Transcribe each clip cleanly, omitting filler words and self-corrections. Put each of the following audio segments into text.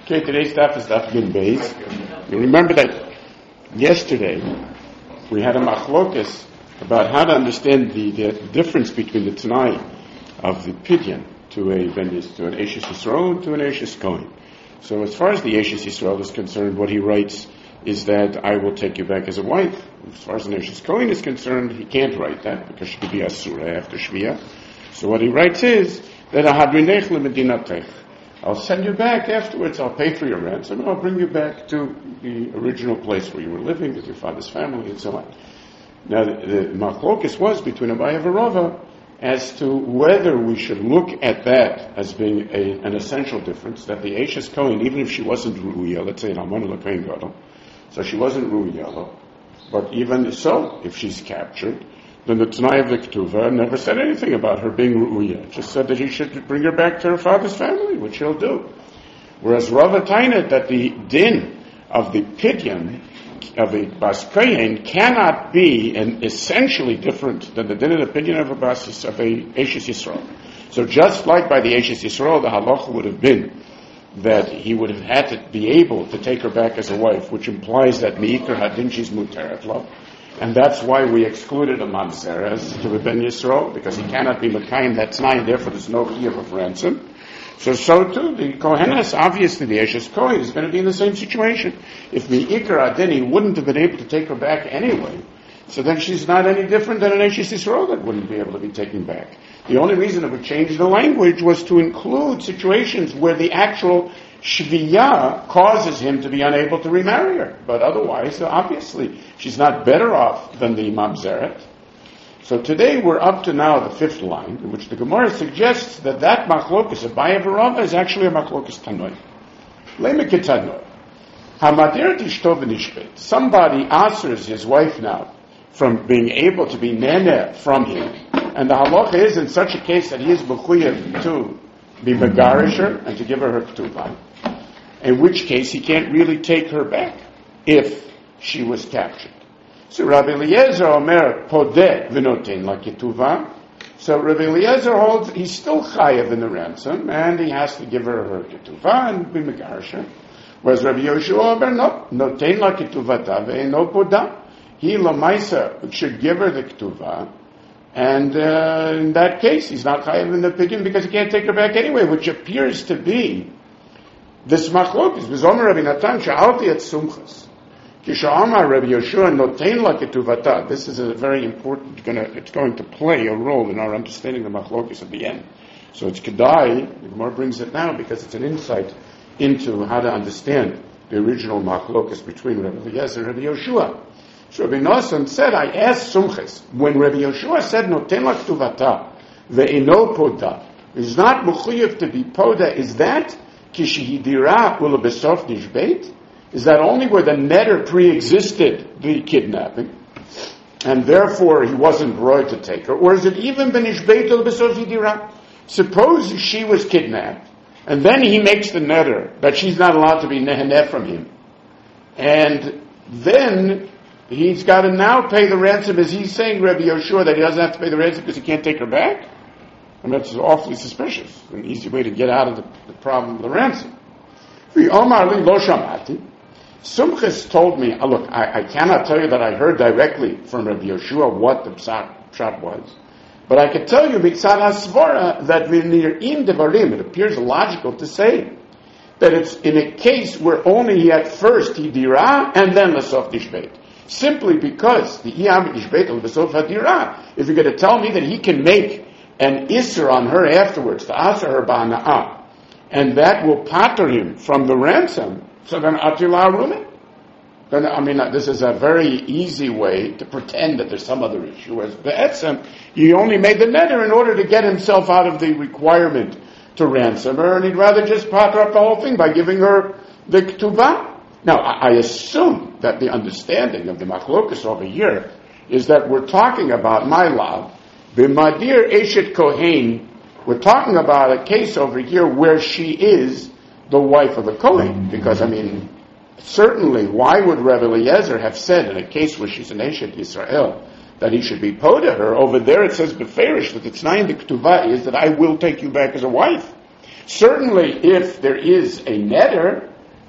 Okay, today's daf is daf Yud Beis. You remember that yesterday we had a machlokas about how to understand the difference between the Tanai of the Pidyon to an Eishes Yisrael and to an Eishes Kohen. So as far as the Eishes Yisrael is concerned, what he writes is that I will take you back as a wife. As far as an Eishes Kohen is concerned, he can't write that because she could be Asura after Shviyah. So what he writes is that Ahadrinech leMedinatech. I'll send you back afterwards, I'll pay for your ransom, and I'll bring you back to the original place where you were living with your father's family and so on. Now, the machlokas was between Abaye and Rava as to whether we should look at that as being an essential difference, that the Eishes Kohen, even if she wasn't Ru'uyah, let's say an Almana L'Kohen Gadol, so she wasn't Ru'uyah, but even so, if she's captured, then the Tanai of the Ketuvah never said anything about her being Ru'uyah. It just said that he should bring her back to her father's family, which he'll do. Whereas Rava Tainat, that the din of the Pidyon, of a Bas Kohen, cannot be essentially different than the din of the Pidyon of a Eishes Yisrael. So just like by the Eishes Yisrael, the halacha would have been that he would have had to be able to take her back as a wife, which implies that Me'ikar Hadin she's Muteret Lo. And that's why we excluded a Mamzeres to Ben Yisrael, because he cannot be Mekayim, that's nine, and therefore there's no chiyuv of ransom. So too, the Kohenes, obviously the Eishes Kohen, is going to be in the same situation. If Me'ikar Adin, he wouldn't have been able to take her back anyway, so then she's not any different than an Eishes Yisrael that wouldn't be able to be taken back. The only reason it would change the language was to include situations where the actual Shviyah causes him to be unable to remarry her. But otherwise, obviously, she's not better off than the Mamzeret. So today we're up to now the fifth line, in which the Gemara suggests that machlokas, Abaye v'Rava, is actually a machlokas Tanoi. Le'mekit Tanoi. Hamadir tishto v'nishbet. Somebody answers his wife now from being able to be nene from him. And the halacha is in such a case that he is mechuyev to be megarisher and to give her her ketuvah. In which case he can't really take her back if she was captured. So Rabbi Eliezer Omer podeh v'noten la ketuvah. So Rabbi Eliezer holds he's still chayav in the ransom and he has to give her her ketuvah and be megarisher. Whereas Rabbi Yoshua Omer no, noten la ketuvata ve'eno podah. He lamaisa should give her the ketuvah. And in that case, he's not chayav in the Pidyon because he can't take her back anyway, which appears to be this machlokes. V'zomer Rabbi Natan sha'alti et sumchas. Kisha'amar Rabbi Yoshua notein la ketuvata. This is a very important, it's going to play a role in our understanding the machlokes at the end. So it's kedai, the Gemara brings it now because it's an insight into how to understand the original machlokes between Rabbi Eliezer and Rabbi Yoshua. So Rabbi Nosson said, I asked Sumches, when Rabbi Yoshua said, Noten la ketuvata, ve'eno poda, is not mechuyev to be poda, is that kishihidira ula besof nishbeit? Is that only where the netter pre-existed the kidnapping, and therefore he wasn't brought to take her? Or is it even benishbeit ula besof hidira? Suppose she was kidnapped, and then he makes the netter that she's not allowed to be neheneh from him, and then he's got to now pay the ransom. Is he saying, Rabbi Yoshua, that he doesn't have to pay the ransom because he can't take her back? I mean, that's awfully suspicious. An easy way to get out of the problem of the ransom. Sumchis told me, look, I cannot tell you that I heard directly from Rabbi Yoshua what the pshat was. But I can tell you, Mitzad HaSvara, that v'nir'im devarim, it appears logical to say that it's in a case where only he at first he dira and then lasof nishbeit. Simply because the iyam nishbeit al besof hadira, if you're going to tell me that he can make an isser on her afterwards, to answer her ba'ana'ah, and that will pater him from the ransom, so then atila arumi. Then, this is a very easy way to pretend that there's some other issue. As be'etzem, he only made the netter in order to get himself out of the requirement to ransom her, and he'd rather just pater up the whole thing by giving her the ketuvah. Now, I assume that the understanding of the machlokas over here is that we're talking about my love, b'madir eshet kohen. We're talking about a case over here where she is the wife of a kohen, because certainly, why would Rabbi Eliezer have said in a case where she's an eshet Yisrael that he should be poda her? Over there it says beferish that it's nine the ketuvah is that I will take you back as a wife. Certainly, if there is a netter,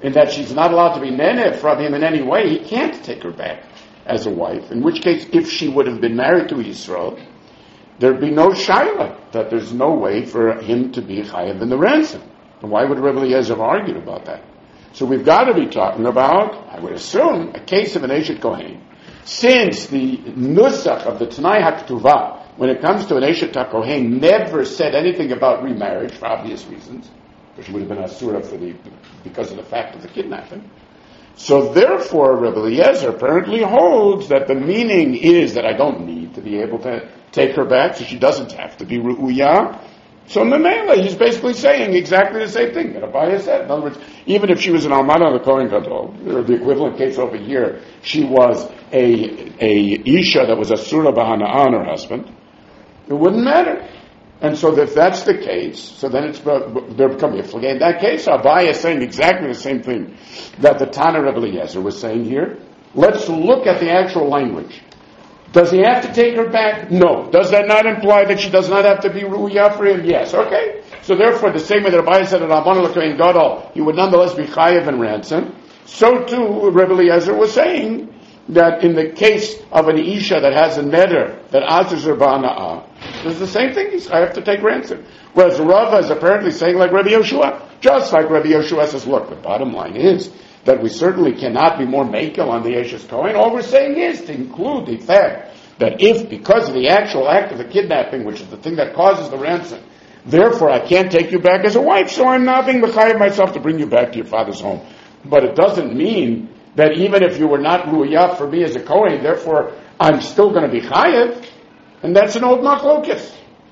in that she's not allowed to be nene from him in any way, he can't take her back as a wife. In which case, if she would have been married to Yisrael, there'd be no shaila, that there's no way for him to be chayav in the ransom. And why would Rebbe Eliezer have argued about that? So we've got to be talking about, I would assume, a case of an Eshet Kohen. Since the nusach of the Tanai HaKtuvah, when it comes to an Eshet HaKohen, never said anything about remarriage for obvious reasons, because she would have been asura because of the fact of the kidnapping. So therefore, Rebbe Eliezer apparently holds that the meaning is that I don't need to be able to take her back, so she doesn't have to be ru'uyah. So Memela, he's basically saying exactly the same thing that Abaye said. In other words, even if she was an almana of the Kohen Gadol, or the equivalent case over here, she was a isha that was asura b'hana'ah on her husband, it wouldn't matter. And so if that's the case, so then there become iflige. In that case, Abaye is saying exactly the same thing that the Tana Rebbe Eliezer was saying here. Let's look at the actual language. Does he have to take her back? No. Does that not imply that she does not have to be ru'uyah for him? Yes. Okay. So therefore, the same way that Abaye said that Rabban L'Kohen Gadol, he would nonetheless be chayav and ransom, so too Rebbe Eliezer was saying that in the case of an isha that has a neder that asers her ba'ana'ah, it's the same thing. I have to take ransom. Whereas Rava is apparently saying like Rabbi Yoshua, just like Rabbi Yoshua says, look, the bottom line is that we certainly cannot be more makel on the Eshes Kohen. All we're saying is to include the fact that if, because of the actual act of the kidnapping, which is the thing that causes the ransom, therefore I can't take you back as a wife, so I'm not being mechayev myself to bring you back to your father's home. But it doesn't mean that even if you were not ru'uyah for me as a Kohen, therefore I'm still going to be chayev. And that's an old machlokes.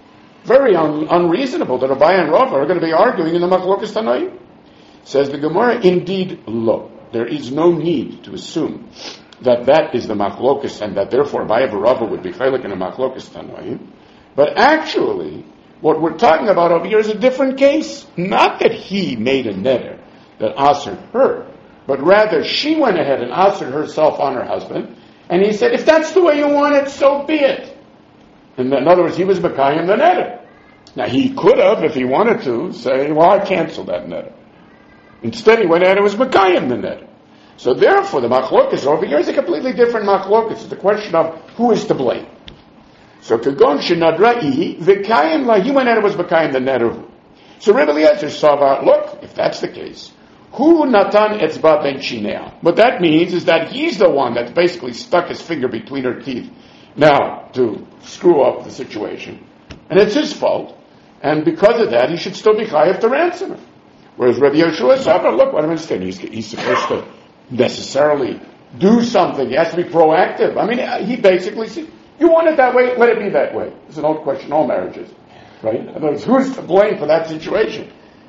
Very unreasonable that Abaye and Rava are going to be arguing in the machlokes Tanaim. Says the Gemara, indeed, lo. There is no need to assume that that is the machlokes and that therefore Abaye and Rava would be chaylik in the machlokes Tanaim. But actually, what we're talking about over here is a different case. Not that he made a neder that answered her, but rather she went ahead and answered herself on her husband, and he said, if that's the way you want it, so be it. In other words, he was Mekayim the neder. Now, he could have, if he wanted to, say, well, I cancel that neder. Instead, he went ahead and was Mekayim the neder. So therefore, the machlokes over here is a completely different machlokes. It's the question of who is to blame. So, Kagon Shenadra'i, Vekayim la, he went ahead and was Mekayim the neder. So Rebbe Eliezer saw, look, if that's the case, who natan etzba ben shinea? What that means is that he's the one that basically stuck his finger between her teeth now to screw up the situation. And it's his fault. And because of that, he should still be chayav to ransom her. Whereas Rabbi Yoshua said, look, what am I saying? He's supposed to necessarily do something. He has to be proactive. I mean, he basically said, you want it that way, let it be that way. It's an old question, all marriages. Right? In other words, who's to blame for that situation?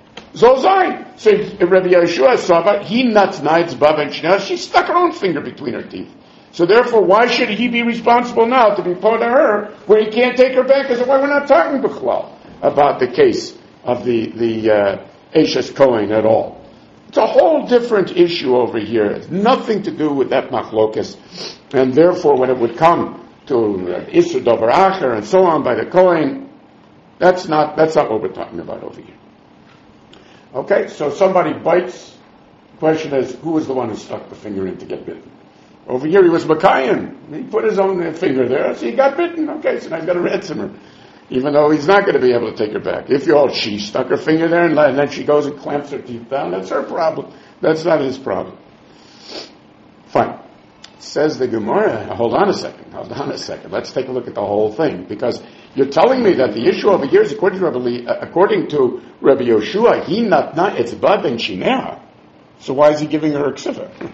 Zolzain. So Rabbi Yoshua saw, he nuts nights, Bava and Shinah. She stuck her own finger between her teeth. So therefore, why should he be responsible now to be put to her where he can't take her back? Because why we're not talking about the case of the Eshes Kohen at all. It's a whole different issue over here. It's nothing to do with that machlokes. And therefore, when it would come to Isur Dover Acher and so on by the Kohen, that's not what we're talking about over here. Okay, so somebody bites. The question is, who was the one who stuck the finger in to get bitten? Over here he was Mekayim. He put his own finger there, so he got bitten. Okay, so now he's got to ransom her. Even though he's not going to be able to take her back. If she stuck her finger there and then she goes and clamps her teeth down, that's her problem. That's not his problem. Fine. Says the Gemara, hold on a second. Let's take a look at the whole thing. Because you're telling me that the issue over here is according to Rabbi Yoshua, he not it's bad ben shineh. So why is he giving her a ksiva?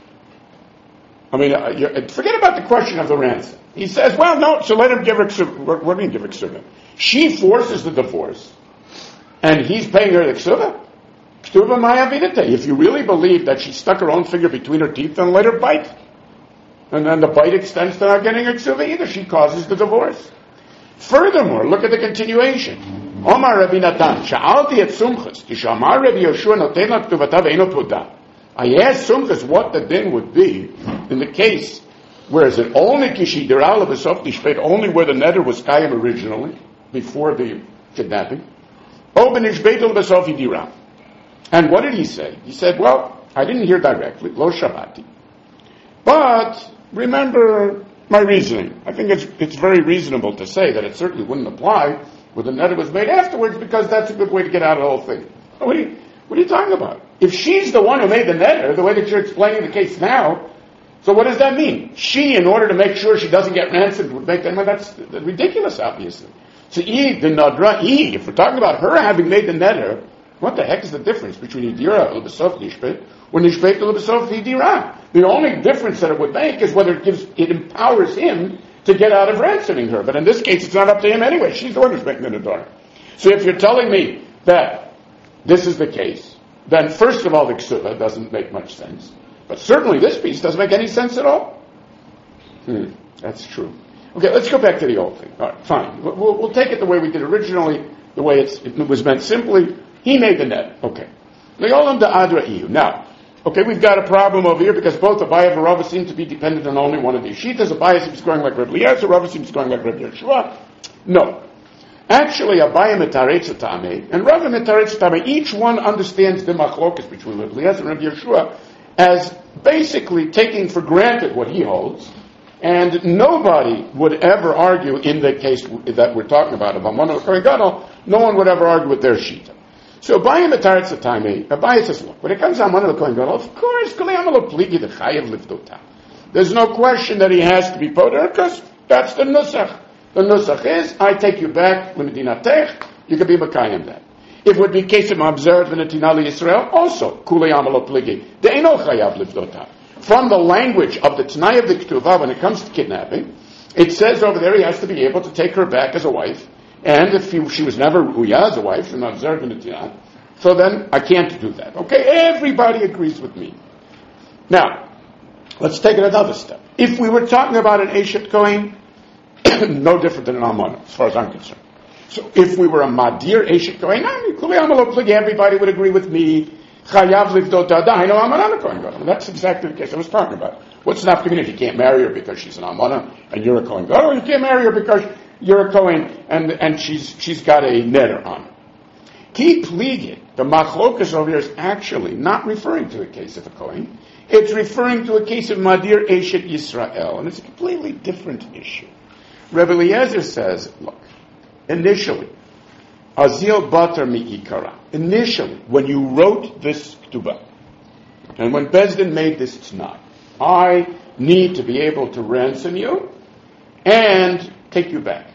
I mean, forget about the question of the ransom. He says, well, no, so let him give her ksiva. What do you mean give her ksiva? She forces the divorce, and he's paying her the ksiva? K'tuva maya vidite. If you really believe that she stuck her own finger between her teeth, then let her bite. And then the bite extends to not getting a ksiva either. She causes the divorce. Furthermore, look at the continuation. Omar Rabbi Natan, sha'alti et sumchas, kishamar Rabbi Yoshua noten la ktuvatav eino podah. I asked Sumchas what the din would be in the case where is it only kishidirala b'sof tishpeit, only where the neder was kayim originally before the kidnapping. O benishbeitul b'sof yidira. And what did he say? He said, well, I didn't hear directly, lo shabati. But remember my reasoning. I think it's very reasonable to say that it certainly wouldn't apply when the neder was made afterwards, because that's a good way to get out of the whole thing. What are you talking about? If she's the one who made the neder, the way that you're explaining the case now, so what does that mean? She, in order to make sure she doesn't get ransomed, would make that. That's ridiculous, obviously. So if we're talking about her having made the neder, what the heck is the difference between Idira and L'Besof Nishpet or Nishpet and L'Besof Idira? The only difference that it would make is whether it empowers him to get out of ransoming her. But in this case, it's not up to him anyway. She's the one who's making the neder. So if you're telling me that this is the case, then first of all, the ksuba doesn't make much sense. But certainly this piece doesn't make any sense at all. That's true. Okay, let's go back to the old thing. All right, fine. We'll take it the way we did originally, the way it was meant simply. He made the net. Okay. Now, okay, we've got a problem over here because both Abaye and Rava seem to be dependent on only one of these shitas. Abaye seems going like Reb Eliezer, Rava seems going like Reb Yeshua. No. Actually, Abaye metaretz tameh and Rava metaretz tameh. Each one understands the machlokas between Reb Eliezer and Reb Yeshua as basically taking for granted what he holds, and nobody would ever argue in the case that we're talking about Amon Kohen Gadol. No one would ever argue with their shita. So Abaye metaretz tameh. Abaye says, look, when it comes to Amon Kohen Gadol, of course, there's no question that he has to be poter because that's the nusach. The nusach is, I take you back, l'medinatech, you can be makayim that. If it would be case of observed v'netina Yisrael, also, kulei amalo pligi, de'eno chayav livdota. From the language of the Tanai of the Ketuvah, when it comes to kidnapping, it says over there he has to be able to take her back as a wife, and if she was never ruya as a wife, and observed v'netina, so then I can't do that. Okay, everybody agrees with me. Now, let's take it another step. If we were talking about an Eshet Kohen, no different than an Almana, as far as I'm concerned. So if we were a Madir Eshet Kohen, everybody would agree with me. That's exactly the case I was talking about. What's enough if you can't marry her because she's an Almana and you're a Kohen Gadol, or you can't marry her because you're a Kohen and she's got a neder on her. Keep pleading. The machlokas over here is actually not referring to a case of a Kohen. It's referring to a case of Madir Eshet Yisrael, and it's a completely different issue. Rebbe Eliezer says, look, initially, Azil Batar Mi'ikara, initially, when you wrote this Ketubah, and when Bezdin made this Tanai, I need to be able to ransom you and take you back.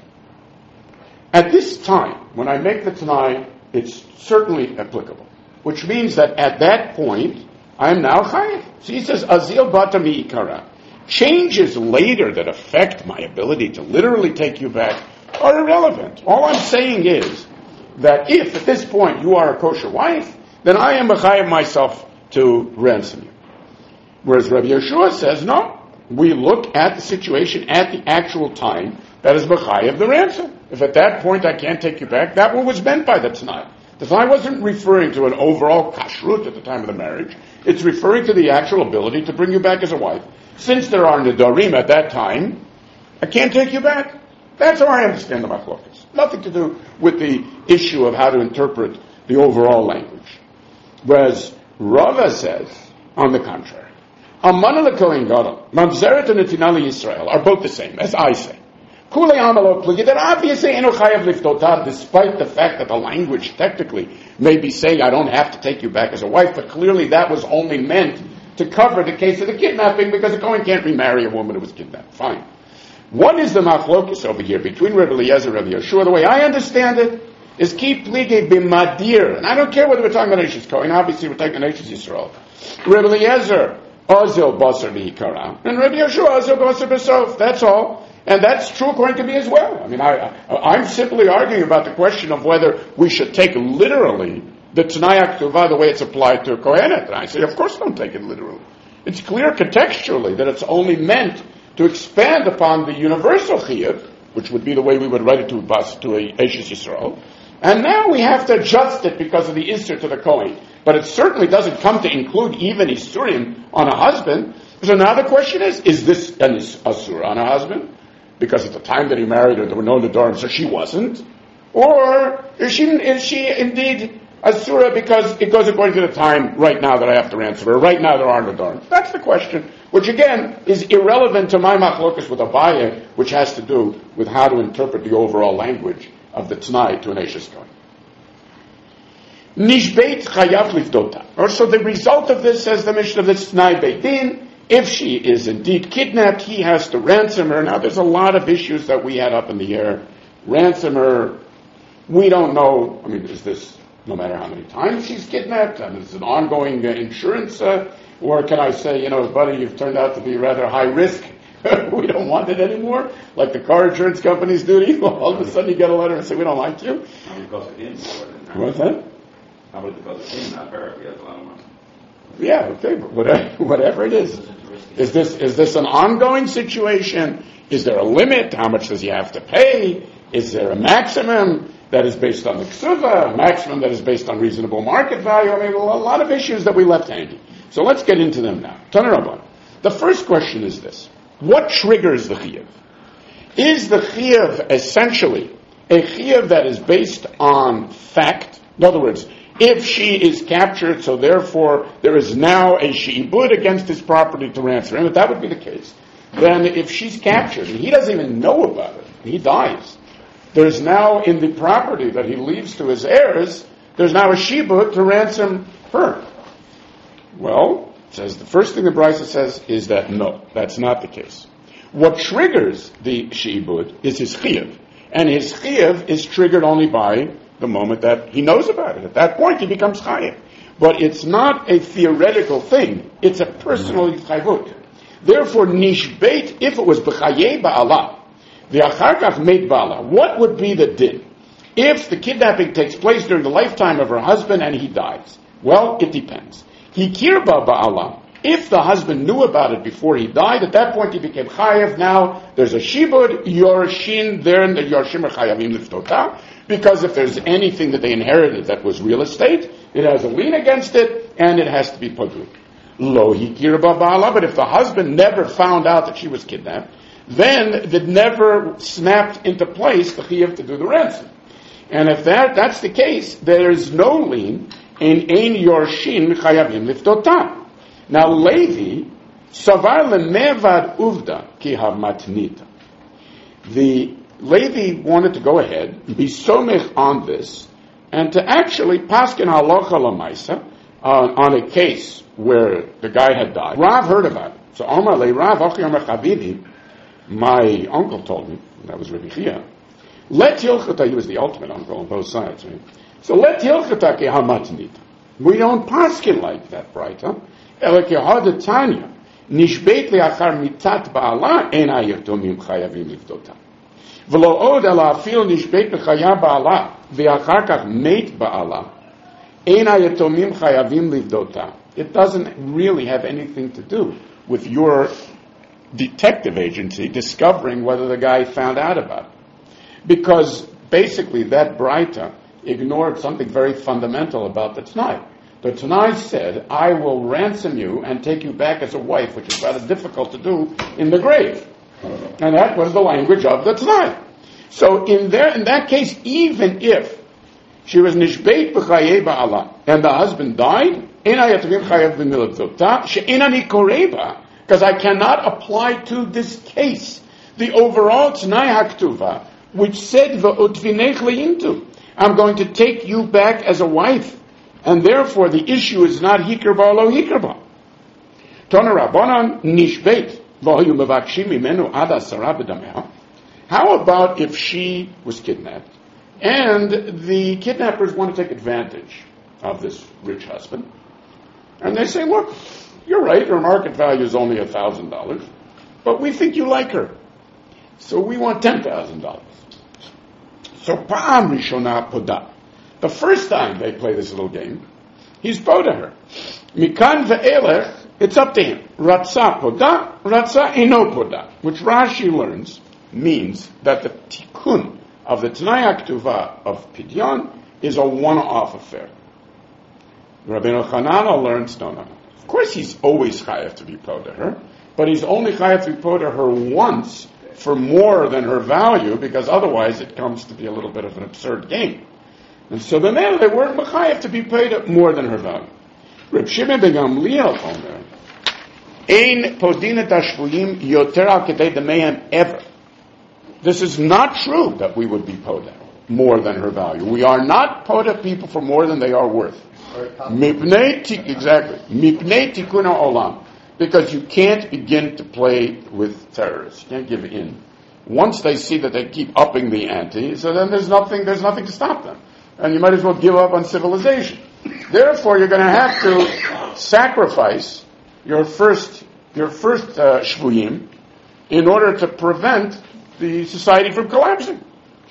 At this time, when I make the Tanai, it's certainly applicable, which means that at that point, I am now chayiv. So he says, Azil Batar Mi'ikara. Changes later that affect my ability to literally take you back are irrelevant. All I'm saying is that if at this point you are a kosher wife, then I am mechayev myself to ransom you. Whereas Rabbi Yeshua says, no, we look at the situation at the actual time that is mechayev the ransom. If at that point I can't take you back, that was meant by the Tanai. The Tanai wasn't referring to an overall kashrut at the time of the marriage. It's referring to the actual ability to bring you back as a wife. Since there are nedarim at that time, I can't take you back. That's how I understand the machlokas. Nothing to do with the issue of how to interpret the overall language. Whereas Rava says, on the contrary, Amana Kohen Gadol, Mamzeret and Netina Yisrael are both the same, as I say. Kulei Amalo Pligi, that obviously Eno Chayav Liftotah, despite the fact that the language technically may be saying I don't have to take you back as a wife, but clearly that was only meant to cover the case of the kidnapping, because a Kohen can't remarry a woman who was kidnapped. Fine. What is the machlokus over here between Rebbe Eliezer and Rebbe Yeshua? The way I understand it is ki plige b'madir, and I don't care whether we're talking about Eishes Kohen. Obviously, we're talking about Eishes Yisrael. Rebbe Eliezer ozel basar v'hikara, and Rebbe Yeshua ozel basar b'sof. That's all, and that's true according to me as well. I mean, I'm simply arguing about the question of whether we should take literally the Tanai Ketuvah the way it's applied to a Kohenet. And I say, of course, don't take it literally. It's clear contextually that it's only meant to expand upon the universal chiyuv, which would be the way we would write it to a Eishes Yisrael. And now we have to adjust it because of the Isser to the Kohen. But it certainly doesn't come to include even Isurim on a husband. So now the question is this an Asur on a husband? Because at the time that he married her, there were no Nedarim, so she wasn't. Or is she indeed Asura because it goes according to the time right now that I have to ransom her. Right now there are no darn. That's the question, which again is irrelevant to my machlokas with Abaye, which has to do with how to interpret the overall language of the T'nai to an Eishes Kohen. Nishbeit chayav livdota. Or so the result of this, says the Mishnah, of this T'nai Beit Din, if she is indeed kidnapped, he has to ransom her. Now there's a lot of issues that we had up in the air. Ransom her, we don't know, is this no matter how many times she's kidnapped? Is it an ongoing insurance? Or can I say, buddy, you've turned out to be rather high risk. We don't want it anymore. Like the car insurance companies do. All of a sudden you get a letter and say, we don't like you. What's that? How about because it's him, not her? He has a lot of money. Yeah, okay, but whatever it is. Is this an ongoing situation? Is there a limit? How much does he have to pay? Is there a maximum that is based on the ksuva, a maximum that is based on reasonable market value? A lot of issues that we left handy. So let's get into them now. Tanur Rabban. The first question is this. What triggers the chiyuv? Is the chiyuv essentially a chiyuv that is based on fact? In other words, if she is captured, so therefore there is now a she'ibud against his property to ransom. And if that would be the case, then if she's captured and he doesn't even know about it, he dies, there's now in the property that he leaves to his heirs, there's now a she'ibud to ransom her. Well, says the first thing the Brisa says is that no, that's not the case. What triggers the she'ibud is his chiyuv, and his chiyuv is triggered only by the moment that he knows about it. At that point, he becomes chayiv. But it's not a theoretical thing. It's a personal chayvut. Therefore, nishbeit, if it was b'chayei ba'ala, the acharkach made ba'ala, what would be the din? If the kidnapping takes place during the lifetime of her husband and he dies? Well, it depends. Hikirba ba'ala, if the husband knew about it before he died, at that point he became chayiv. Now, there's a shibud, yorshin, there and the yorshim are chayavim liftota, because if there's anything that they inherited that was real estate, it has a lien against it, and it has to be paduk. Lo hikirba ba'ala, but if the husband never found out that she was kidnapped, then it never snapped into place the chiyuv to do the ransom. And if that's the case, there is no lien in ein yorshin chayavim liftota. Now Levi, savar lemevad uvda ki hamatnita. The Levi wanted to go ahead and be somech on this, and to actually paskin halacha lamaisa on a case where the guy had died. Rav heard about it. So Omar le Rav Achi Omar Chavivi, my uncle told me, that was Rabbi Chia, let hilchata, he was the ultimate uncle on both sides, right? So let hilchata ki hamatnita. We don't paskin like that, right? Ela ki hadatanya, nishbeit leachar mitat ba'ala, en ayatomim chayavim livdota. ולא עוד אלא אפילו נשבית בחיה בעלה ואחר כך מת בעלה אין היתומים חייבים לבדותה. It doesn't really have anything to do with your detective agency discovering whether the guy found out about it. Because basically that Braita ignored something very fundamental about the T'nai. The T'nai said, I will ransom you and take you back as a wife, which is rather difficult to do in the grave. And that was the language of the T'nai. So in that case, even if she was nishbeit b'chayei ba'ala and the husband died, because I cannot apply to this case the overall T'nai HaKtuva, which said v'otvinech le'intu, I'm going to take you back as a wife, and therefore the issue is not hikrba or lo hikrba. Tona Rabbanan nishbeit. How about if she was kidnapped and the kidnappers want to take advantage of this rich husband, and they say, look, you're right, her market value is only $1,000, but we think you like her, so we want $10,000. So Pa'am Rishona Poda, the first time they play this little game, he's poda her. Mikan ve'elech, it's up to him. Ratza poda, ratza eno poda, which Rashi learns means that the tikkun of the T'nai HaKtuva of Pidyon is a one-off affair. Rabbeinu Chananah learns, no. Of course he's always chayav to be poda her, but he's only chayav to be poda her once for more than her value, because otherwise it comes to be a little bit of an absurd game. And so then they weren't mechayev to be paid more than her value. Reb Shimon ben Gamliel omer, ein podin et hashvuyim yoter al kedei demehem ever. This is not true that we would be poda more than her value. We are not poda people for more than they are worth. Exactly. Mipnei tikkun olam. Because you can't begin to play with terrorists. You can't give in. Once they see that they keep upping the ante, so then there's nothing to stop them. And you might as well give up on civilization. Therefore, you're going to have to sacrifice your first shvuyim in order to prevent the society from collapsing.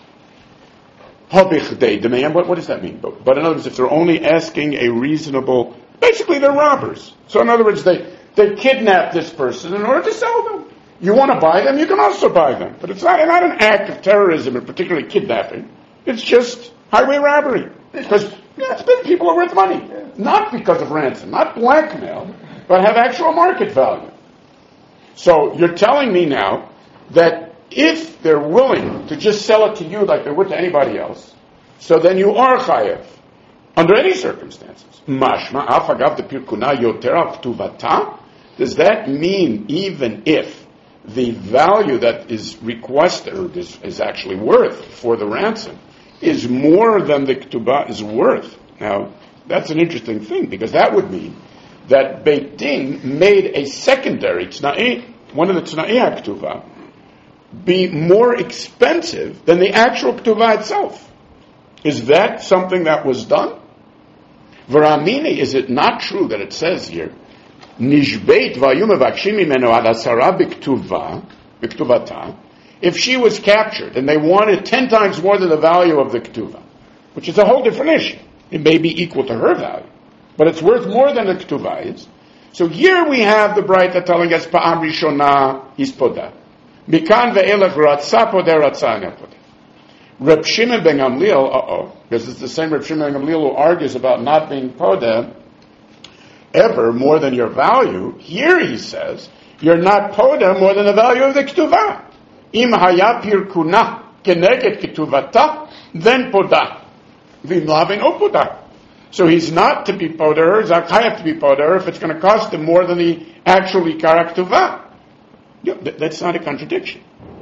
What does that mean? But in other words, if they're only asking a reasonable, basically they're robbers. So in other words, they kidnap this person in order to sell them. You want to buy them, you can also buy them. But it's not an act of terrorism, and particularly kidnapping. It's just highway robbery. Because people are worth money. Not because of ransom, not blackmail, but have actual market value. So you're telling me now that if they're willing to just sell it to you like they would to anybody else, so then you are chayev under any circumstances. Mashma afagav de pirkuna yoterav tuvata. Does that mean even if the value that is requested or is actually worth for the ransom is more than the ketubah is worth? Now that's an interesting thing, because that would mean that Beit Din made a secondary tnai, one of the tnai ketubah, be more expensive than the actual ketubah itself. Is that something that was done? V'ramini, is it not true that it says here, Nishbeit v'ayum mevakshim mimeno ad asara b'ktuvata, if she was captured and they wanted 10 times more than the value of the ketubah, which is a whole different issue. It may be equal to her value, but it's worth more than the ketubah is. So here we have the Braita telling us, Pa'am Rishona is poda. Mikan ve'elech ratza poder ratza poder. Reb Shimon ben Gamliel, because it's the same Reb Shimon ben Gamliel who argues about not being poda ever more than your value. Here he says, you're not poda more than the value of the ketubah. Im haya pirkuna keneget ketuvata, then poda. V'im lavin o poda. So he's not to be poda, he's not chayav to be poda if it's going to cost him more than the actual ikar ketuvah. That's not a contradiction.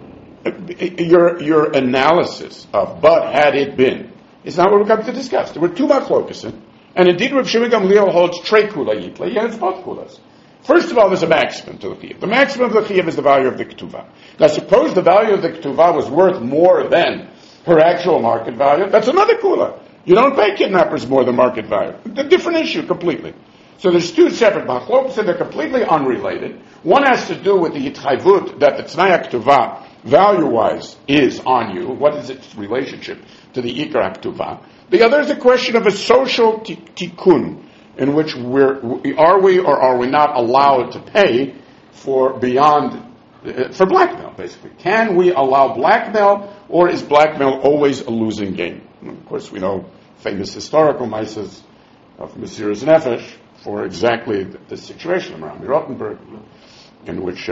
Your analysis of but had it been is not what we're going to discuss. There were two machlokas, and indeed Reb Shimon Gamliel holds trei kula yitla. He has both kulas. First of all, there's a maximum to the chiyuv. The maximum of the chiyuv is the value of the ketuvah. Now, suppose the value of the ketuvah was worth more than her actual market value. That's another kula. You don't pay kidnappers more than market value. It's a different issue completely. So there's two separate machlokas, and they're completely unrelated. One has to do with the yitchayvut that the t'nai ketuvah value-wise is on you. What is its relationship to the ikar ketuvah? The other is a question of a social tikkun, in which are we or are we not allowed to pay for blackmail, basically. Can we allow blackmail, or is blackmail always a losing game? And of course, we know famous historical mises of Mesiras Nefesh for exactly the situation of Rami Rottenberg, in which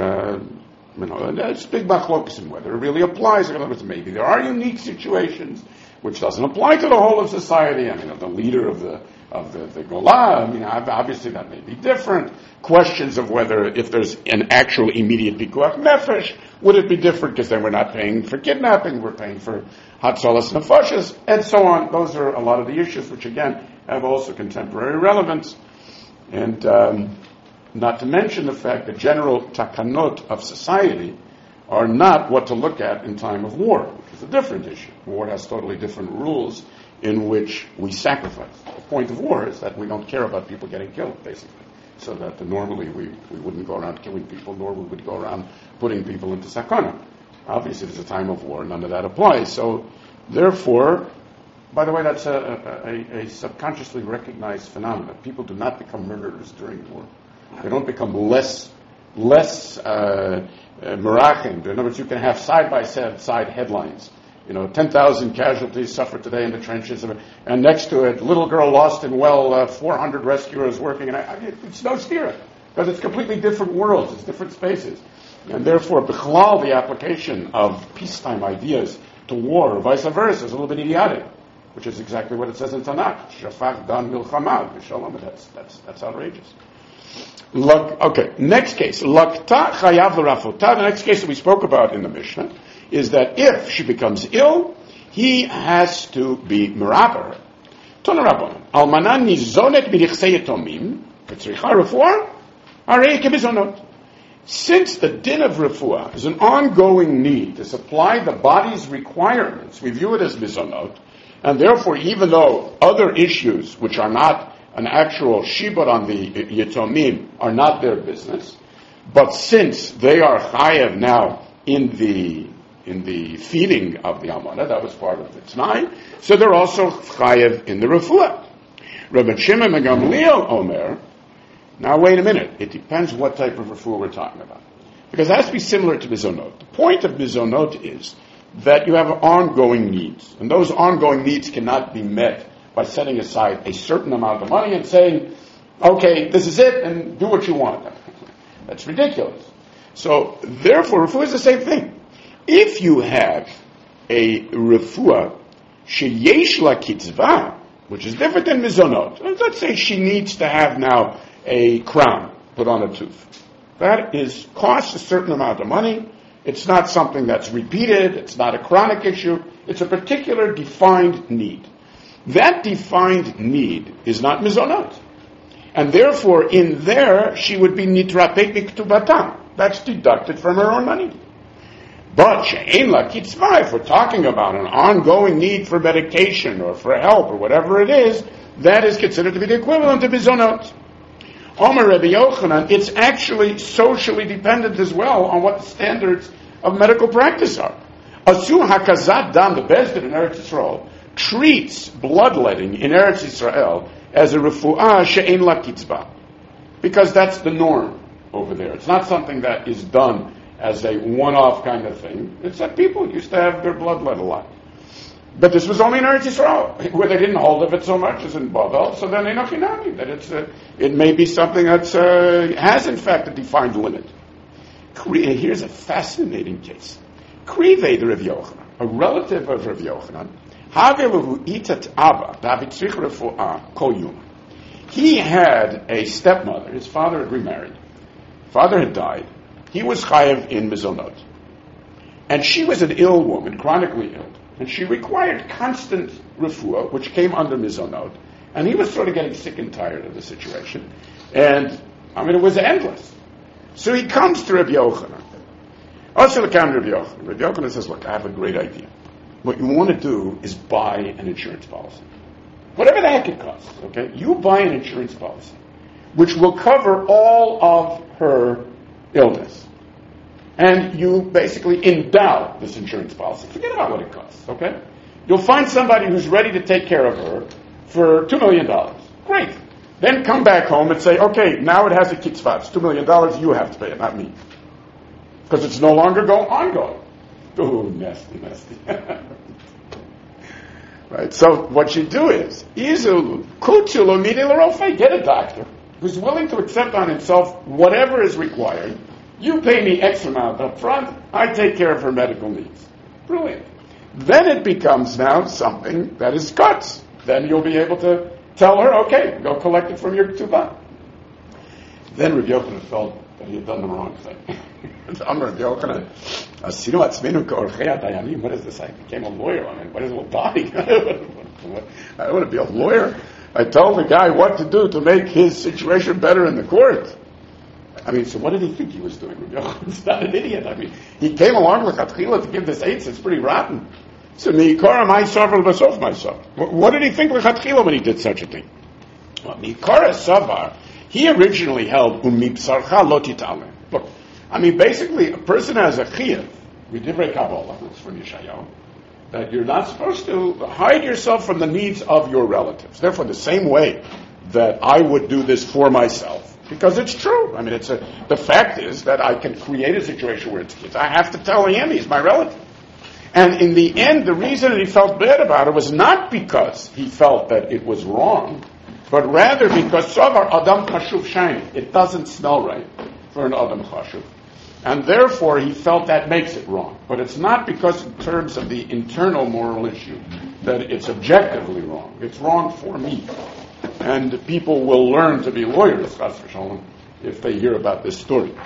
it's big machlokas in whether it really applies. In other words, maybe there are unique situations which doesn't apply to the whole of society. I mean, the leader of the Golah, I mean, obviously that may be different. Questions of whether, if there's an actual immediate pikuach nefesh, would it be different? Because then we're not paying for kidnapping, we're paying for hatzalas nefashos, and so on. Those are a lot of the issues which, again, have also contemporary relevance. And not to mention the fact that general takanot of society are not what to look at in time of war, which is a different issue. War has totally different rules in which we sacrifice. The point of war is that we don't care about people getting killed, basically. So that normally we wouldn't go around killing people, nor we would go around putting people into sakana. Obviously, if it's a time of war, none of that applies. So, therefore, by the way, that's a subconsciously recognized phenomenon. People do not become murderers during war. They don't become less merachim. In other words, you can have side-by-side headlines. 10,000 casualties suffered today in the trenches, and next to it, little girl lost in well, 400 rescuers working. And it's no stira, because it's completely different worlds, it's different spaces. And therefore, the application of peacetime ideas to war, or vice versa, is a little bit idiotic. which is exactly what it says in Tanakh. Shafach dan milchama v'shalom. That's outrageous. Okay, next case. Lakta chayav l'rafota. The next case that we spoke about in the Mishnah is that if she becomes ill, he has to be meraper. Tona Rabbanan. Almana nizonet b'dichsei yatomim v'tzricha refuah arei kebizonot. Since the din of refuah is an ongoing need to supply the body's requirements, we view it as mizonot, and therefore, even though other issues which are not an actual shibud on the yatomim are not their business, but since they are chayev now in the feeding of the almana, that was part of the t'nai, so they're also chayev in the refuah. Rabbi Shimon ben Gamliel Omer. Now wait a minute. It depends what type of refuah we're talking about, because it has to be similar to mizonot. The point of mizonot is that you have ongoing needs, and those ongoing needs cannot be met by setting aside a certain amount of money and saying, okay, this is it, and do what you want. That's ridiculous. So, therefore, refuah is the same thing. If you have a refuah sheyesh la kitzvah, which is different than mizonot, let's say she needs to have now a crown put on a tooth. That costs a certain amount of money. It's not something that's repeated. It's not a chronic issue. It's a particular defined need. That defined need is not mizonot. And therefore, in there, she would be nitrapek miktubatam. That's deducted from her own money. But she'ein la kitzvah, if we're talking about an ongoing need for medication or for help or whatever it is, that is considered to be the equivalent of mizonot. Omer Rabbi Yochanan, it's actually socially dependent as well on what the standards of medical practice are. Asu hakazat dam, the Beis Din in Eretz Yisrael, treats bloodletting in Eretz Yisrael as a refuah she'ein la kitzvah, because that's the norm over there. It's not something that is done as a one-off kind of thing. It's that people used to have their bloodlet a lot. But this was only in Eretz Yisrael, where they didn't hold of it so much as in Bavel, so then enochinami, that it may be something that has in fact a defined limit. Here's a fascinating case. Krive the Rav Yochanan, a relative of Rav Yochanan, Haveluhu itat Abba, Davitzrich refuah kol yom. He had a stepmother. His father had remarried. Father had died. He was chayev in mizonot. And she was an ill woman, chronically ill. And she required constant refuah, which came under mizonot. And he was sort of getting sick and tired of the situation. And, it was endless. So he comes to Rabbi Yochanan. Also, Rabbi Yochanan. Rabbi Yochanan says, look, I have a great idea. What you want to do is buy an insurance policy. Whatever the heck it costs, okay? You buy an insurance policy, which will cover all of her illness. And you basically endow this insurance policy. Forget about what it costs, okay? You'll find somebody who's ready to take care of her for $2 million. Great. Then come back home and say, okay, now it has a kitzvah. It's $2 million. You have to pay it, not me. Because it's no longer ongoing. Ooh, nasty. Right? So what you do is, get a doctor who's willing to accept on himself whatever is required. You pay me X amount up front, I take care of her medical needs. Brilliant. Then it becomes now something that is cuts. Then you'll be able to tell her, okay, go collect it from your ketubah. Then Rabbi Yochanan felt that he had done the wrong thing. Rabbi Yochanan, what is this? I became a lawyer. What is a body? I want to be a lawyer. I told the guy what to do to make his situation better in the court. So what did he think he was doing? He's not an idiot. He came along with Chatchila to give this eitzah. It's pretty rotten. So Mi'ikara myself or Basof myself. What did he think with Chatchila when he did such a thing? Well, Mi'ikara Savar, he originally held Umipsarcha lo titale. Look, basically a person has a chiyuv, B'divrei Kabbalah, that's from Yeshayahu, that you're not supposed to hide yourself from the needs of your relatives. Therefore, the same way that I would do this for myself, because it's true. The fact is that I can create a situation where it's kids. I have to tell him he's my relative. And in the end, the reason that he felt bad about it was not because he felt that it was wrong, but rather because Savar Adam Chashuv Shiny. It doesn't smell right for an Adam Chashuv. And therefore, he felt that makes it wrong. But it's not because in terms of the internal moral issue that it's objectively wrong. It's wrong for me. And people will learn to be lawyers, chas v'shalom, if they hear about this story.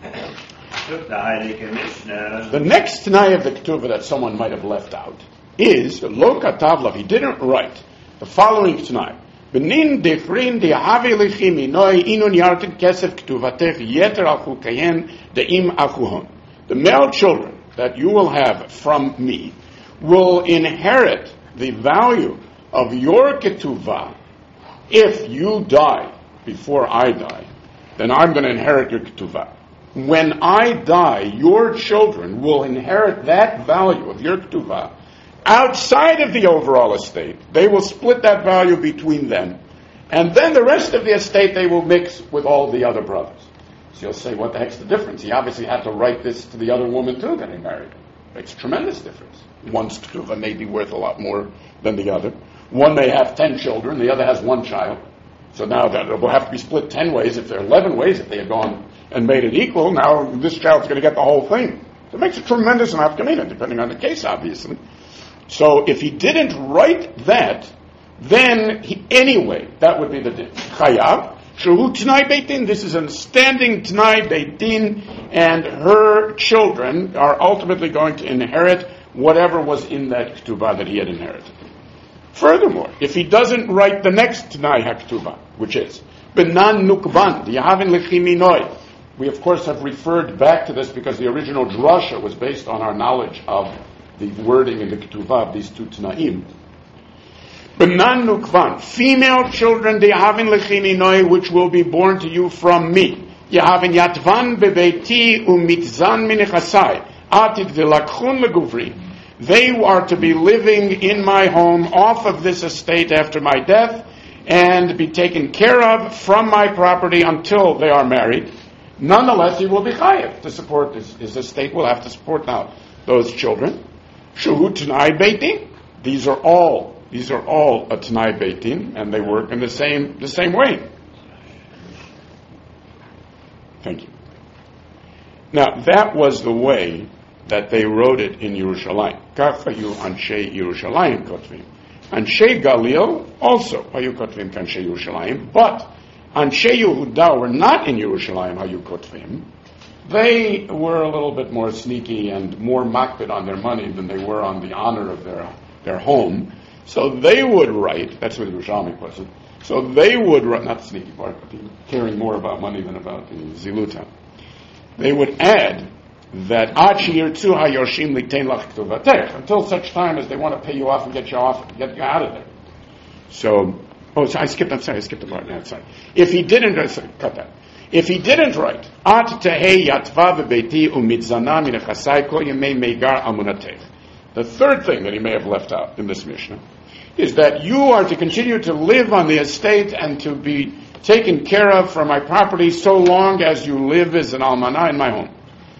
The next Tanai of the Ketuvah that someone might have left out is Lo Katavlav. He didn't write the following Tanai. Benin dechrin dehavi lichimi noi inun yartin kesef ketuvatech yeter al chulkayen deim achuhon. The male children that you will have from me will inherit the value of your ketuvah. If you die before I die, then I'm going to inherit your ketuvah. When I die, your children will inherit that value of your ketuvah outside of the overall estate. They will split that value between them. And then the rest of the estate they will mix with all the other brothers. So you'll say, what the heck's the difference? He obviously had to write this to the other woman too that he married. Makes a tremendous difference. One's ketuvah may be worth a lot more than the other. One may have 10 children, the other has 1 child. So now that it will have to be split 10 ways. If there are 11 ways, if they had gone and made it equal, now this child's going to get the whole thing. So it makes a tremendous nafkamina, depending on the case, obviously. So if he didn't write that, then anyway, that would be the din. Chayav, shehu t'nai beit din. This is a standing t'nai beit din, and her children are ultimately going to inherit whatever was in that ketubah that he had inherited. Furthermore, if he doesn't write the next t'nai haktubah, which is benan nukvan yahavin lechiminoi. We of course have referred back to this because the original drasha was based on our knowledge of the wording in the ketubah of these 2 t'naim. Benan nukvan, female children dehavin lechiminoi, which will be born to you from me. Yahavin yatvan bebeiti umitzan minechasai atik delakchun leguvri. They are to be living in my home off of this estate after my death and be taken care of from my property until they are married. Nonetheless, he will be chayav to support his estate will have to support now those children. Shehu t'nai beitin. These are all a t'nai beitin, and they work in the same way. Thank you. Now that was the way that they wrote it in Yerushalayim. Kach hayu anshei Yerushalayim kotvim. Anshei Galil also hayu kotvim kanshei Yerushalayim, but Anshei Yehuda were not in Yerushalayim hayu kotvim. They were a little bit more sneaky and more makbid on their money than they were on the honor of their home. So they would write, that's what the Yerushalmi puts it, so they would write, not the sneaky part, but caring more about money than about the ziluta. They would add that until such time as they want to pay you off and get you out of there. So, I skipped the part. No, sorry. If he didn't, cut that. If he didn't write, the third thing that he may have left out in this Mishnah is that you are to continue to live on the estate and to be taken care of from my property so long as you live as an almanah in my home.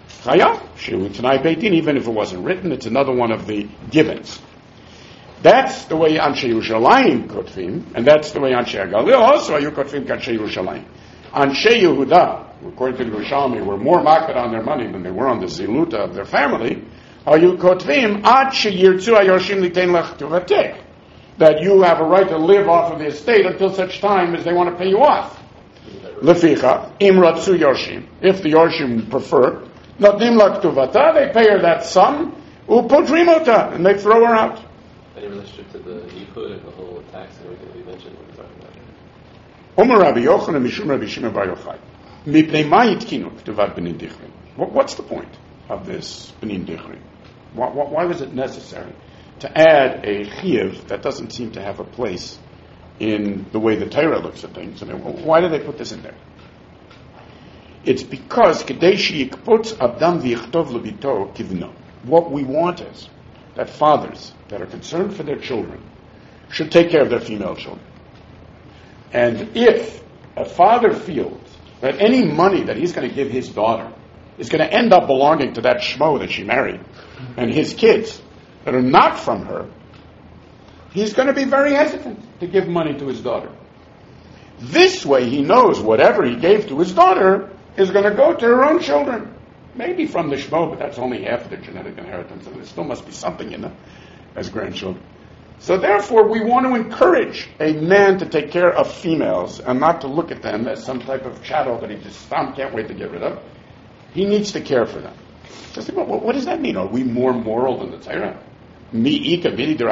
Even if it wasn't written, it's another one of the givens. That's the way Anshe Yerushalayim kotvim, and that's the way Anshe Galil also are kotvim Anshe Yerushalayim. Anshe Yehuda, according to the Yerushalmi, were more makbid on their money than they were on the ziluta of their family. Are you kotvim ad sheyirtzu hayorshim litein lech tuvatech, that you have a right to live off of the estate until such time as they want to pay you off. Leficha im ratzu yorshim, if the yorshim prefer, notnim lech tuvata, they pay her that sum, upotrimota, and they throw her out. Any relationship to the yichud and the whole tax and everything that we mentioned when we were talking about it? Omer Rabbi Yochanan Mishum Rabbi Shimon Bar Yochai. Mipnei ma yitkinu k'tuvat benin dichrin. What's the point of this benin dichrin? Why was it necessary to add a chiyuv that doesn't seem to have a place in the way the Torah looks at things? And why did they put this in there? It's because kedei sheyikpotz adam v'yichtov lebito kivno. What we want is that fathers that are concerned for their children should take care of their female children. And if a father feels that any money that he's going to give his daughter is going to end up belonging to that shmo that she married and his kids that are not from her, he's going to be very hesitant to give money to his daughter. This way he knows whatever he gave to his daughter is going to go to her own children. Maybe from the shmo, but that's only half of the genetic inheritance, and there still must be something in them as grandchildren. So therefore, we want to encourage a man to take care of females and not to look at them as some type of chattel that he just can't wait to get rid of. He needs to care for them. So think about, what does that mean? Are we more moral than the Torah? The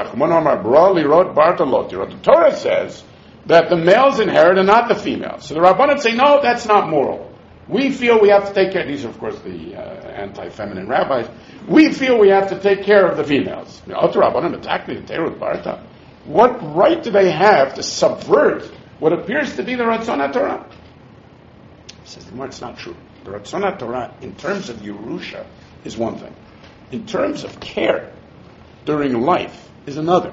Torah says that the males inherit and not the females. So the Rabbanan say, no, that's not moral. We feel we have to take care. These are, of course, the anti-feminine rabbis. We feel we have to take care of the females. What right do they have to subvert what appears to be the Ratzon HaTorah? Says the Gemara, it's not true. The Ratzon HaTorah, in terms of Yerusha, is one thing. In terms of care during life, is another.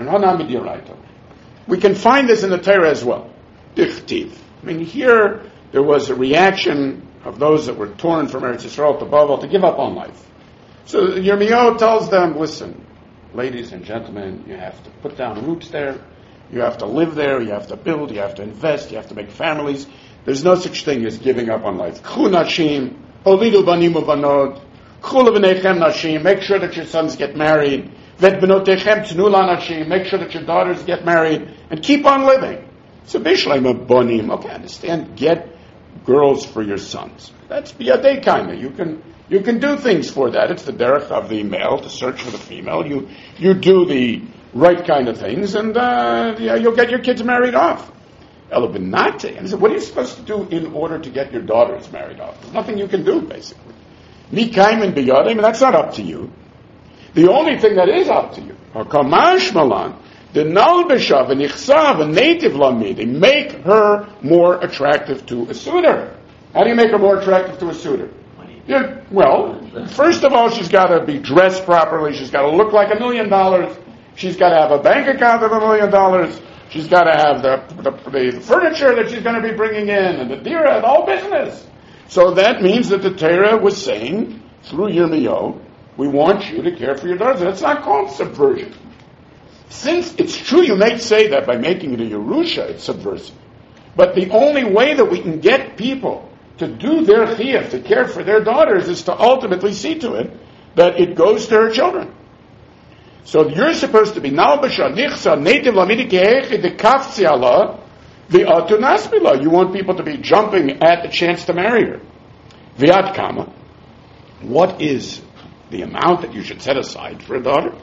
We can find this in the Torah as well. Dichtiv. I mean, here there was a reaction of those that were torn from Eretz Yisrael to Bavel to give up on life. So Yirmiyahu tells them, listen, ladies and gentlemen, you have to put down roots there, you have to live there, you have to build, you have to invest, you have to make families. There's no such thing as giving up on life. K'chu nashim, holidu banim uvanod, k'chu levenechem nashim, make sure that your sons get married, vet benotechem tnu lanashim, make sure that your daughters get married, and keep on living. So bishleim abonim, okay, understand, get girls for your sons. That's biyadei kaina. You can do things for that. It's the derech of the male to search for the female. You do the right kind of things, and you'll get your kids married off. Elabinate. And he said, what are you supposed to do in order to get your daughters married off? There's nothing you can do, basically. Mikayim biyadim, that's not up to you. The only thing that is up to you, Kamash Malan, the Nalbeshav and Ichsav, a native Lamidi, make her more attractive to a suitor. How do you make her more attractive to a suitor? Well, first of all, she's got to be dressed properly. She's got to look like $1 million. She's got to have a bank account of $1 million. She's got to have the furniture that she's going to be bringing in, and the dira, the whole business. So that means that the Torah was saying, through Yirmiyahu, we want you to care for your daughters. That's not called subversion. Since it's true you may say that by making it a Yerusha, it's subversive. But the only way that we can get people to do their chiyuv, to care for their daughters, is to ultimately see to it that it goes to her children. So you're supposed to be nalbasha nichsa native lamidi kehechi de kafzi Allah the atunasmila. You want people to be jumping at the chance to marry her. Viad kama. What is the amount that you should set aside for a daughter?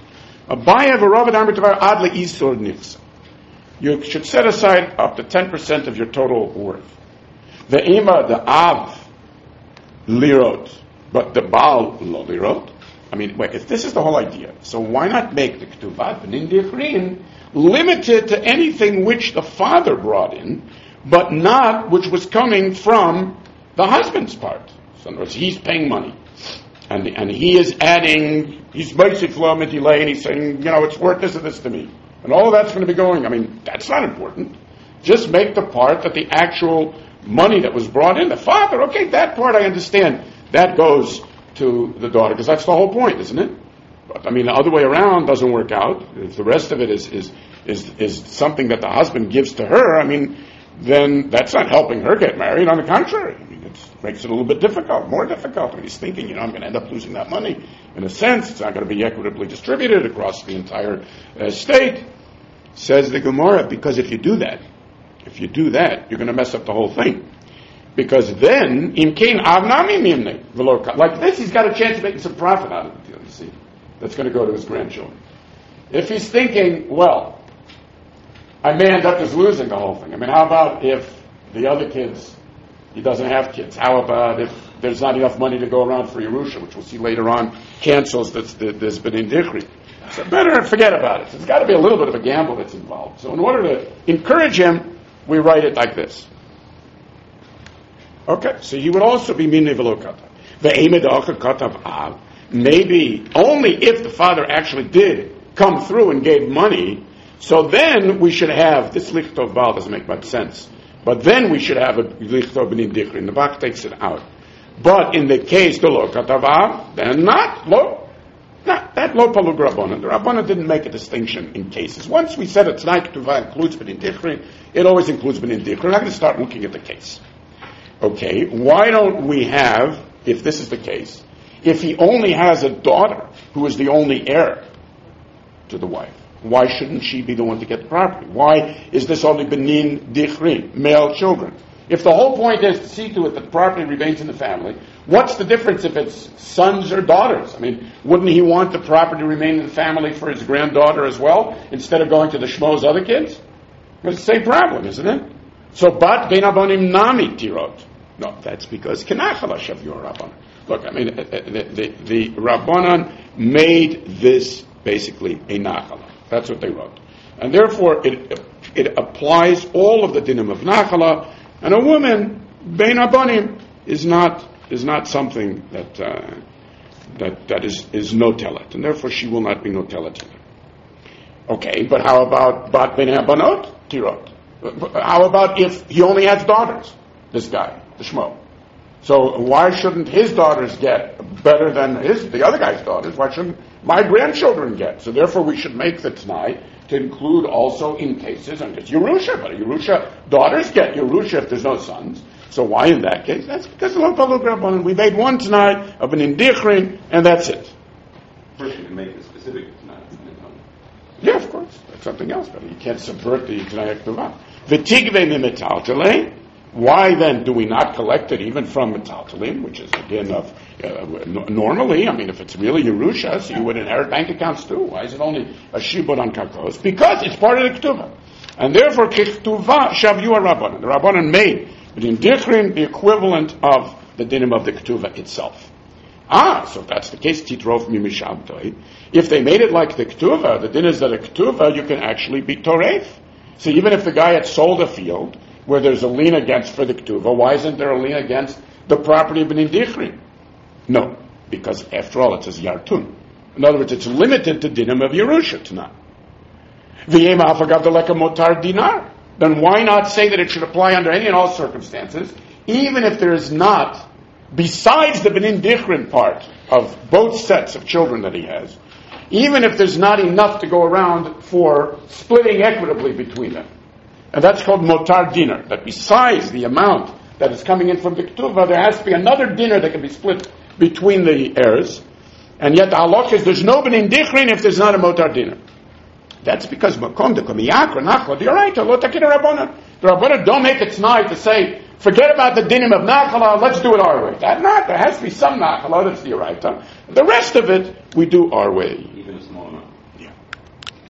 You should set aside up to 10% of your total worth. The ima, the av, lirot, but the baal lo lirot. I mean, wait, if this is the whole idea, so why not make the ketuvat b'nin dichrin limited to anything which the father brought in, but not which was coming from the husband's part? So in other words, he's paying money. And he is adding, he's basic law and he's saying, it's worth this and this to me. And all of that's going to be going, that's not important. Just make the part that the actual money that was brought in, the father, okay, that part I understand. That goes to the daughter, because that's the whole point, isn't it? But the other way around doesn't work out. If the rest of it is something that the husband gives to her, then that's not helping her get married. On the contrary, it makes it a little bit difficult, more difficult. When he's thinking, I'm going to end up losing that money. In a sense, it's not going to be equitably distributed across the entire state. Says the Gemara, because if you do that, you're going to mess up the whole thing. Because then, like this, he's got a chance of making some profit out of the deal, you see. That's going to go to his grandchildren. If he's thinking, well, I may end up just losing the whole thing. How about if the other kids, he doesn't have kids? How about if there's not enough money to go around for Yerusha, which we'll see later on, cancels this B'nin Dichri? So better forget about it. There's got to be a little bit of a gamble that's involved. So in order to encourage him, we write it like this. Okay, so he would also be minei v'lo katav. Ve'emed acha katav av. Maybe only if the father actually did come through and gave money, so then we should have, this lichtov baal doesn't make much sense, but then we should have a lichtov b'nin dichrin. The Bach takes it out. But in the case, the lo katav av, then not that lo palug rabbanan. The rabbanan didn't make a distinction in cases. Once we said it's not ketuvah includes b'nin dichrin, it always includes b'nin dichrin. We're not going to start looking at the case. Okay, why don't we have, if this is the case, if he only has a daughter who is the only heir to the wife, Why shouldn't she be the one to get the property? Why is this only benin dichrin, male children? If the whole point is to see to it that the property remains in the family, what's the difference if it's sons or daughters? I mean, wouldn't he want the property to remain in the family for his granddaughter as well, instead of going to the shmo's other kids? It's the same problem, isn't it? So, bat ben abonim nami tirot. No, that's because kenachala shavur rabbanon. Look, I mean, the Rabbanan made this basically a nachala. That's what they wrote. And therefore, it applies all of the dinim of nachala, and a woman, bein abonim, is not something that is no telet, and therefore she will not be no telet. Okay, but how about bat ben abanot tirot? How about if he only has daughters, this guy, the shmo? So why shouldn't his daughters get better than the other guy's daughters? Why shouldn't my grandchildren get? So therefore we should make the Tanai to include also in cases, and it's Yerusha, but Yerusha, daughters get Yerusha if there's no sons. So why in that case? That's because of Lo Rabbanan. We made one Tanai of an Indichrin, and that's it. First you can make it specific Tanai. Yeah, of course. That's something else, but you can't subvert the Tanai Ketuvah. V'tigve mimetaltalei. Why then do we not collect it even from metaltalim, which is again of normally? I mean, if it's really Yerusha, so you would inherit bank accounts too. Why is it only a shibud on kakos? Because it's part of the ketuvah, and therefore ketuvah shavyu rabbanan. The rabbanan made in dichrin the equivalent of the dinim of the ketuvah itself. So if that's the case, titrof mimishabtoi. If they made it like the ketuvah, the din is that a ketuvah you can actually be toref. So even if the guy had sold a field where there's a lien against for the ketuvah, why isn't there a lien against the property of an indichrin? No, because after all it says yartun. In other words, it's limited to dinim of Yerusha tonight. V'yem afagav deleka motar dinar. Then why not say that it should apply under any and all circumstances, even if there is not, besides the benin dichrin part of both sets of children that he has, even if there's not enough to go around for splitting equitably between them. And that's called motar dinar, that besides the amount that is coming in from the ketuvah, there has to be another dinar that can be split between the heirs. And yet the halach is there's no benin dichrin if there's not a motar dinar. That's because makom de komiyakra nachla, you're right, lo takina rabbanan. The rabbanan don't make it tonight to say, forget about the dinim of nachala, let's do it our way. There has to be some nachala, that's the oraita. The rest of it, we do our way. Even if